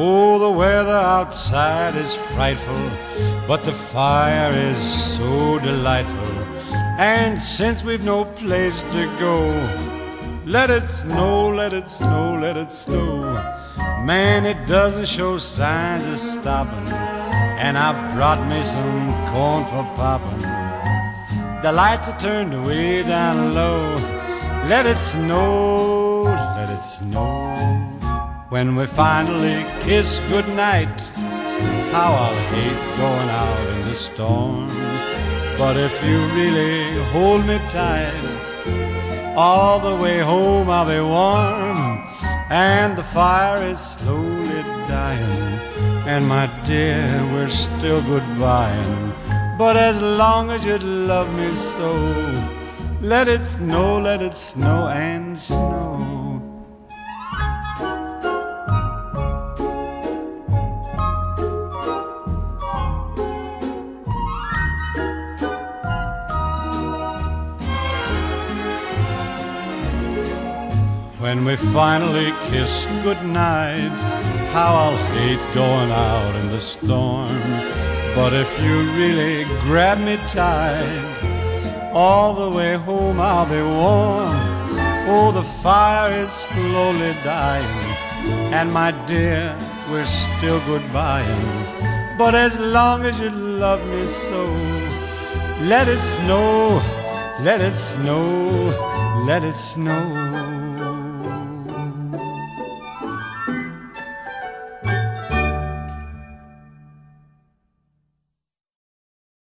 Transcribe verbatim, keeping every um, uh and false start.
Oh, the weather outside is frightful, but the fire is so delightful. And since we've no place to go, let it snow, let it snow, let it snow. Man, it doesn't show signs of stopping, and I brought me some corn for popping. The lights are turned way down low. Let it snow, let it snow. When we finally kiss goodnight, how I'll hate going out in the storm. But if you really hold me tight, all the way home I'll be warm. And the fire is slowly dying, and my dear, we're still goodbying. But as long as you love me so, let it snow, let it snow and snow. When we finally kiss goodnight, how I'll hate going out in the storm. But if you really grab me tight, all the way home I'll be warm. Oh, the fire is slowly dying, and my dear, we're still goodbying. But as long as you love me so, let it snow, let it snow, let it snow.